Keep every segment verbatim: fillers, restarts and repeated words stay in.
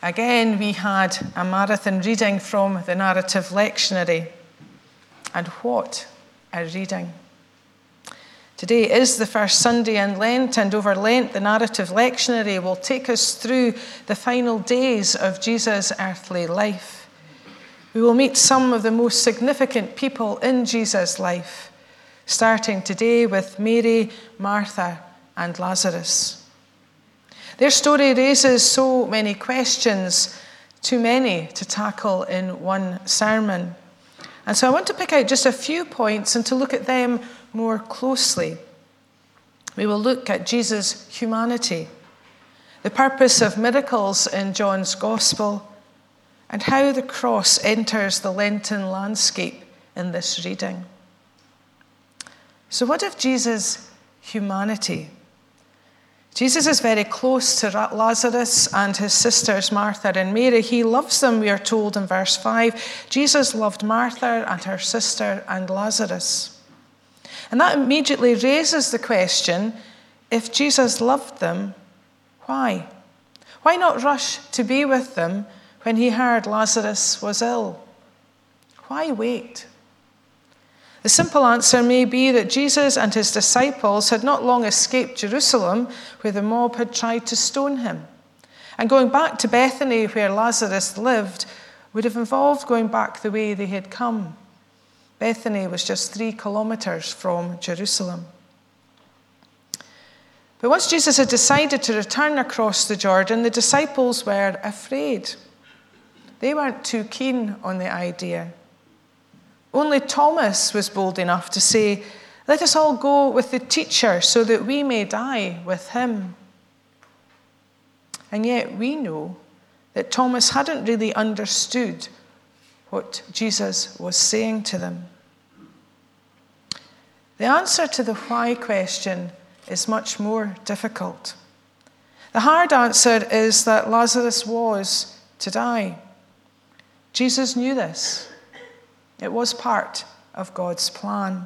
Again, we had a marathon reading from the Narrative Lectionary. And what a reading. Today is the first Sunday in Lent, and over Lent, the Narrative Lectionary will take us through the final days of Jesus' earthly life. We will meet some of the most significant people in Jesus' life, starting today with Mary, Martha, and Lazarus. Their story raises so many questions, too many to tackle in one sermon. And so I want to pick out just a few points and to look at them more closely. We will look at Jesus' humanity, the purpose of miracles in John's Gospel, and how the cross enters the Lenten landscape in this reading. So what of Jesus' humanity? Jesus is very close to Lazarus and his sisters Martha and Mary. He loves them, we are told in verse five. Jesus loved Martha and her sister and Lazarus. And that immediately raises the question, if Jesus loved them, why? Why not rush to be with them when he heard Lazarus was ill? Why wait? The simple answer may be that Jesus and his disciples had not long escaped Jerusalem, where the mob had tried to stone him. And going back to Bethany, where Lazarus lived, would have involved going back the way they had come. Bethany was just three kilometers from Jerusalem. But once Jesus had decided to return across the Jordan, the disciples were afraid. They weren't too keen on the idea. Only Thomas was bold enough to say, "Let us all go with the teacher so that we may die with him." And yet we know that Thomas hadn't really understood what Jesus was saying to them. The answer to the why question is much more difficult. The hard answer is that Lazarus was to die. Jesus knew this. It was part of God's plan.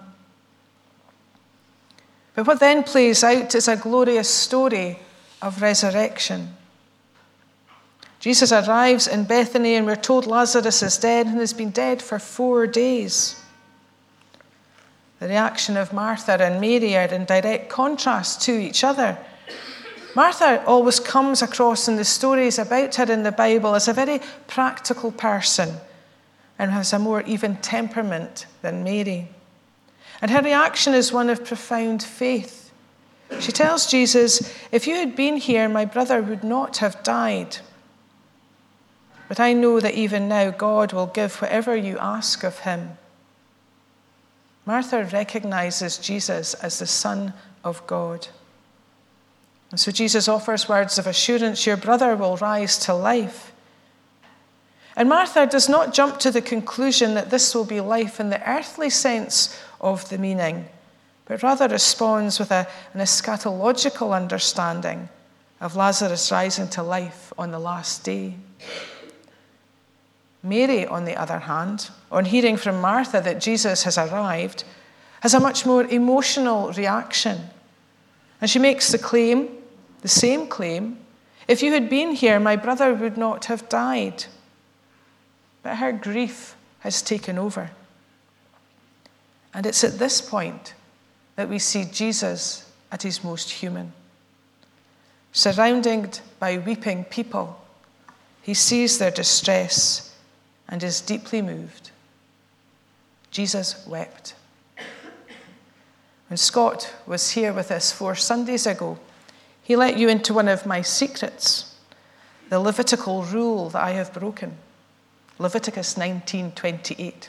But what then plays out is a glorious story of resurrection. Jesus arrives in Bethany and we're told Lazarus is dead and has been dead for four days. The reaction of Martha and Mary are in direct contrast to each other. Martha always comes across in the stories about her in the Bible as a very practical person and has a more even temperament than Mary. And her reaction is one of profound faith. She tells Jesus, "If you had been here, my brother would not have died. But I know that even now God will give whatever you ask of him." Martha recognizes Jesus as the Son of God. And so Jesus offers words of assurance, "Your brother will rise to life." And Martha does not jump to the conclusion that this will be life in the earthly sense of the meaning, but rather responds with a, an eschatological understanding of Lazarus rising to life on the last day. Mary, on the other hand, on hearing from Martha that Jesus has arrived, has a much more emotional reaction. And she makes the claim, the same claim, "If you had been here, my brother would not have died." But her grief has taken over. And it's at this point that we see Jesus at his most human. Surrounded by weeping people, he sees their distress and is deeply moved. Jesus wept. When Scott was here with us four Sundays ago, he let you into one of my secrets, the Levitical rule that I have broken. Leviticus nineteen twenty-eight.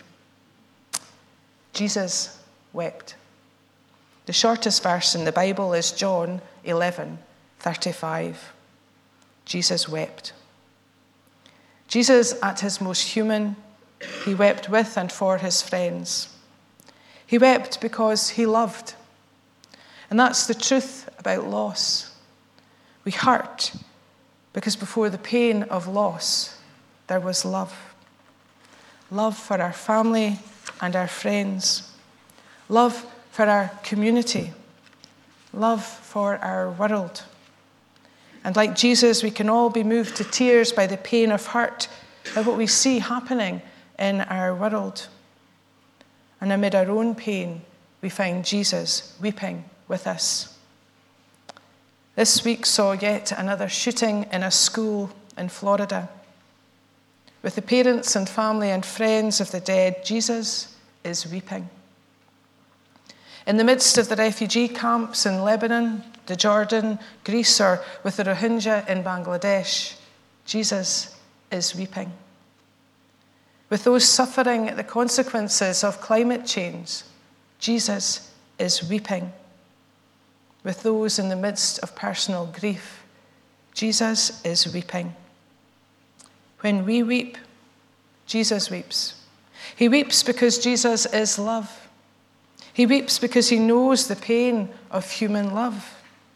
Jesus wept. The shortest verse in the Bible is John eleven thirty-five. Jesus wept. Jesus, at his most human, he wept with and for his friends. He wept because he loved. And that's the truth about loss. We hurt because before the pain of loss, there was love. Love for our family and our friends. Love for our community. Love for our world. And like Jesus, we can all be moved to tears by the pain of hurt at what we see happening in our world. And amid our own pain, we find Jesus weeping with us. This week saw yet another shooting in a school in Florida. With the parents and family and friends of the dead, Jesus is weeping. In the midst of the refugee camps in Lebanon, the Jordan, Greece, or with the Rohingya in Bangladesh, Jesus is weeping. With those suffering the consequences of climate change, Jesus is weeping. With those in the midst of personal grief, Jesus is weeping. When we weep, Jesus weeps. He weeps because Jesus is love. He weeps because he knows the pain of human love.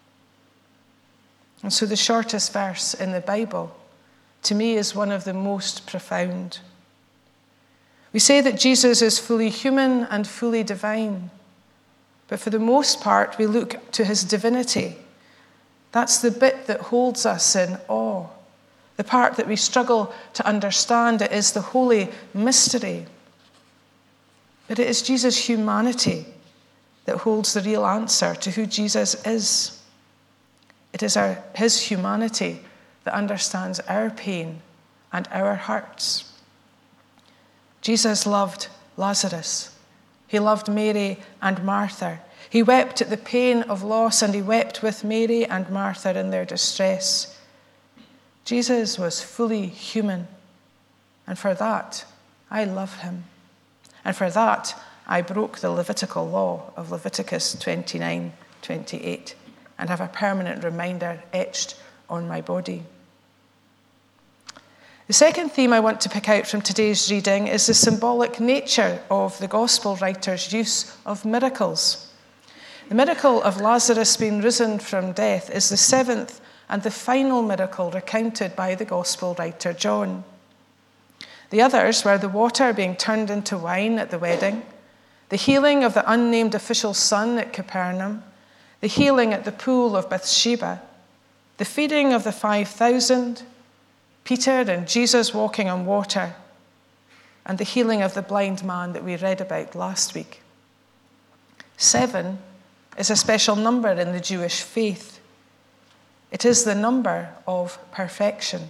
And so the shortest verse in the Bible, to me, is one of the most profound. We say that Jesus is fully human and fully divine, but for the most part, we look to his divinity. That's the bit that holds us in awe. The part that we struggle to understand, it is the holy mystery. But it is Jesus' humanity that holds the real answer to who Jesus is. It is our, his humanity that understands our pain and our hurts. Jesus loved Lazarus. He loved Mary and Martha. He wept at the pain of loss, and he wept with Mary and Martha in their distress. Jesus was fully human, and for that, I love him. And for that, I broke the Levitical law of Leviticus twenty-nine twenty-eight and have a permanent reminder etched on my body. The second theme I want to pick out from today's reading is the symbolic nature of the gospel writer's use of miracles. The miracle of Lazarus being risen from death is the seventh and the final miracle recounted by the gospel writer John. The others were the water being turned into wine at the wedding, the healing of the unnamed official's son at Capernaum, the healing at the pool of Bethsheba, the feeding of the five thousand, Peter and Jesus walking on water, and the healing of the blind man that we read about last week. Seven is a special number in the Jewish faith. It is the number of perfection.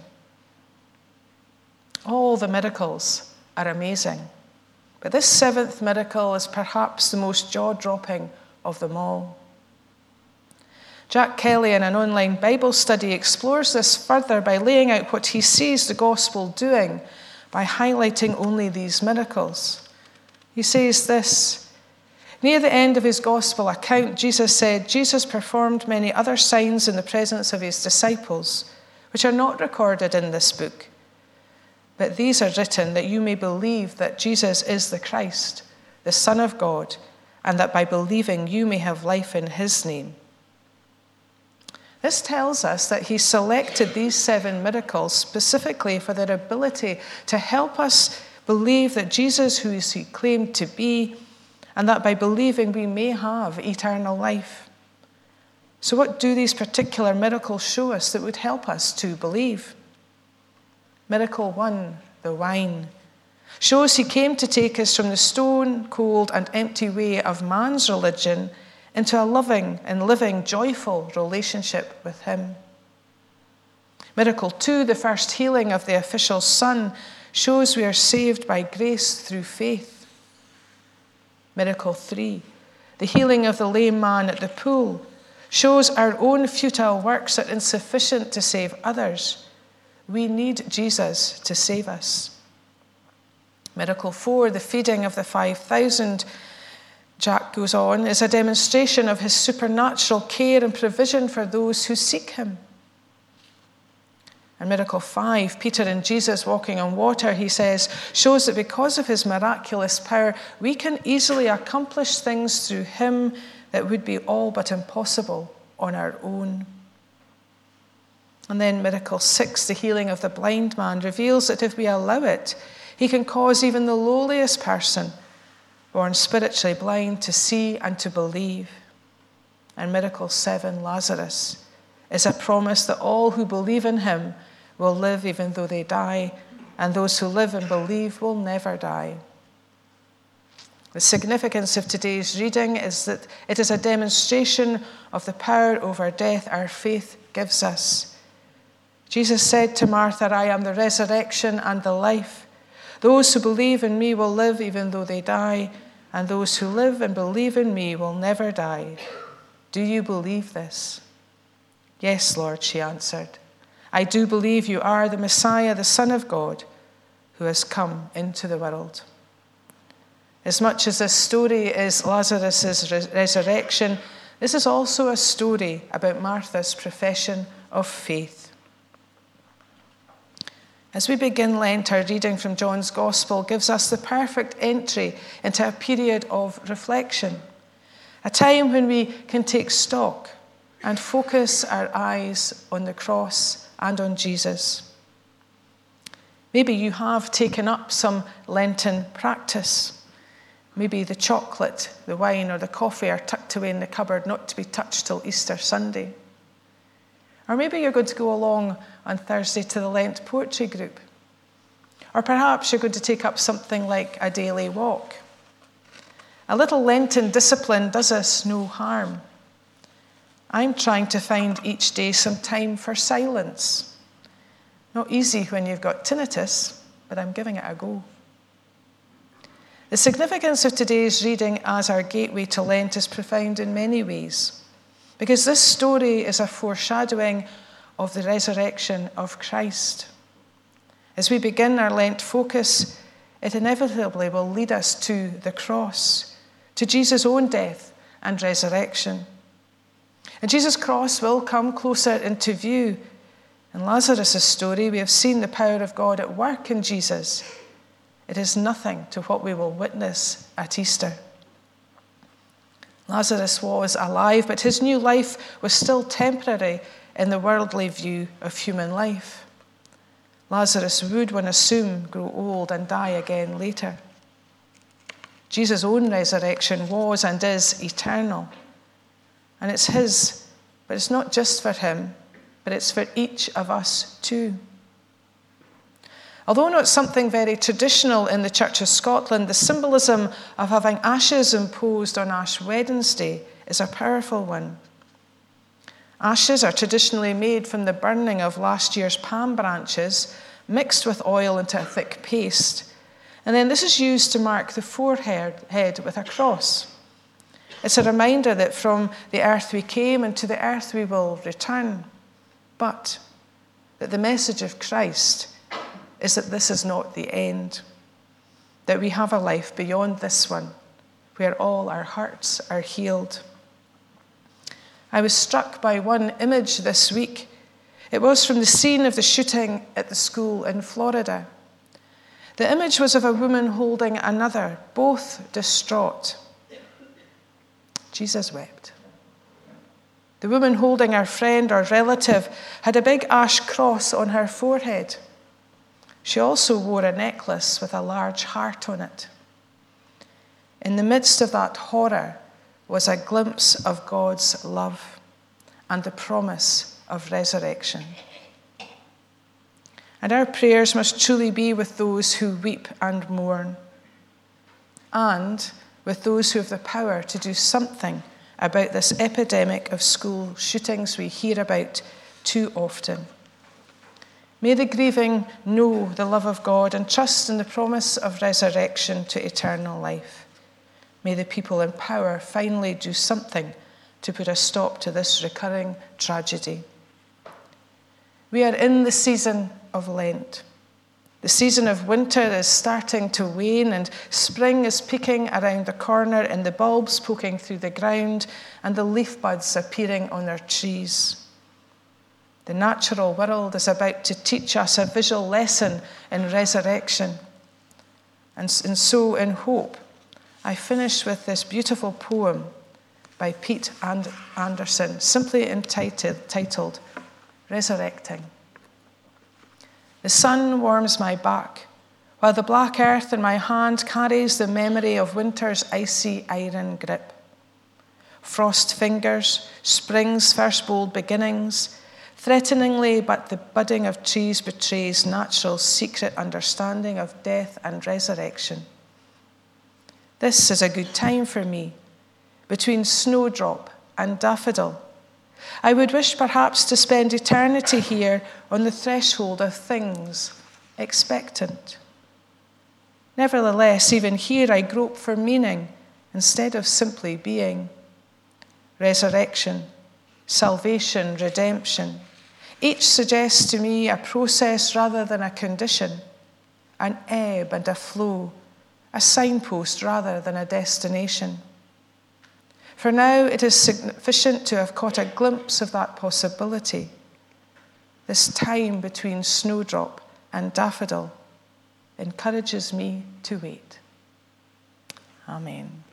All the miracles are amazing, but this seventh miracle is perhaps the most jaw-dropping of them all. Jack Kelly, in an online Bible study, explores this further by laying out what he sees the gospel doing by highlighting only these miracles. He says this: near the end of his gospel account, Jesus said, Jesus performed many other signs in the presence of his disciples, which are not recorded in this book. But these are written that you may believe that Jesus is the Christ, the Son of God, and that by believing you may have life in his name. This tells us that he selected these seven miracles specifically for their ability to help us believe that Jesus, who he claimed to be, and that by believing we may have eternal life. So what do these particular miracles show us that would help us to believe? Miracle one, the wine, shows he came to take us from the stone, cold, and empty way of man's religion into a loving and living, joyful relationship with him. Miracle two, the first healing of the official's son, shows we are saved by grace through faith. Miracle three, the healing of the lame man at the pool, shows our own futile works are insufficient to save others. We need Jesus to save us. Miracle four, the feeding of the five thousand, Jack goes on, is a demonstration of his supernatural care and provision for those who seek him. And miracle five, Peter and Jesus walking on water, he says, shows that because of his miraculous power, we can easily accomplish things through him that would be all but impossible on our own. And then miracle six, the healing of the blind man, reveals that if we allow it, he can cause even the lowliest person, born spiritually blind, to see and to believe. And miracle seven, Lazarus, is a promise that all who believe in him will live even though they die, and those who live and believe will never die. The significance of today's reading is that it is a demonstration of the power over death our faith gives us. Jesus said to Martha, "I am the resurrection and the life. Those who believe in me will live even though they die, and those who live and believe in me will never die. Do you believe this?" "Yes, Lord," she answered. "I do believe you are the Messiah, the Son of God, who has come into the world." As much as this story is Lazarus' res- resurrection, this is also a story about Martha's profession of faith. As we begin Lent, our reading from John's Gospel gives us the perfect entry into a period of reflection, a time when we can take stock and focus our eyes on the cross and on Jesus. Maybe you have taken up some Lenten practice. Maybe the chocolate, the wine, or the coffee are tucked away in the cupboard, not to be touched till Easter Sunday. Or maybe you're going to go along on Thursday to the Lent poetry group. Or perhaps you're going to take up something like a daily walk. A little Lenten discipline does us no harm. I'm trying to find each day some time for silence. Not easy when you've got tinnitus, but I'm giving it a go. The significance of today's reading as our gateway to Lent is profound in many ways, because this story is a foreshadowing of the resurrection of Christ. As we begin our Lent focus, it inevitably will lead us to the cross, to Jesus' own death and resurrection. And Jesus' cross will come closer into view. In Lazarus' story, we have seen the power of God at work in Jesus. It is nothing to what we will witness at Easter. Lazarus was alive, but his new life was still temporary in the worldly view of human life. Lazarus would, one assume, grow old and die again later. Jesus' own resurrection was and is eternal. And it's his, but it's not just for him, but it's for each of us too. Although not something very traditional in the Church of Scotland, the symbolism of having ashes imposed on Ash Wednesday is a powerful one. Ashes are traditionally made from the burning of last year's palm branches, mixed with oil into a thick paste. And then this is used to mark the forehead head with a cross. It's a reminder that from the earth we came and to the earth we will return. But that the message of Christ is that this is not the end, that we have a life beyond this one, where all our hurts are healed. I was struck by one image this week. It was from the scene of the shooting at the school in Florida. The image was of a woman holding another, both distraught. Jesus wept. The woman holding her friend or relative had a big ash cross on her forehead. She also wore a necklace with a large heart on it. In the midst of that horror was a glimpse of God's love and the promise of resurrection. And our prayers must truly be with those who weep and mourn, and with those who have the power to do something about this epidemic of school shootings we hear about too often. May the grieving know the love of God and trust in the promise of resurrection to eternal life. May the people in power finally do something to put a stop to this recurring tragedy. We are in the season of Lent. The season of winter is starting to wane, and spring is peeking around the corner and the bulbs poking through the ground and the leaf buds appearing on our trees. The natural world is about to teach us a visual lesson in resurrection. And, and so, in hope, I finish with this beautiful poem by Pete and Anderson, simply entitled, titled Resurrecting. The sun warms my back, while the black earth in my hand carries the memory of winter's icy iron grip. Frost fingers, spring's first bold beginnings, Threateningly, but the budding of trees betrays natural secret understanding of death and resurrection. This is a good time for me, between snowdrop and daffodil. I would wish perhaps to spend eternity here on the threshold of things, expectant. Nevertheless, even here I grope for meaning instead of simply being. Resurrection, salvation, redemption. Each suggests to me a process rather than a condition, an ebb and a flow, a signpost rather than a destination. For now, it is sufficient to have caught a glimpse of that possibility, this time between snowdrop and daffodil encourages me to wait. Amen.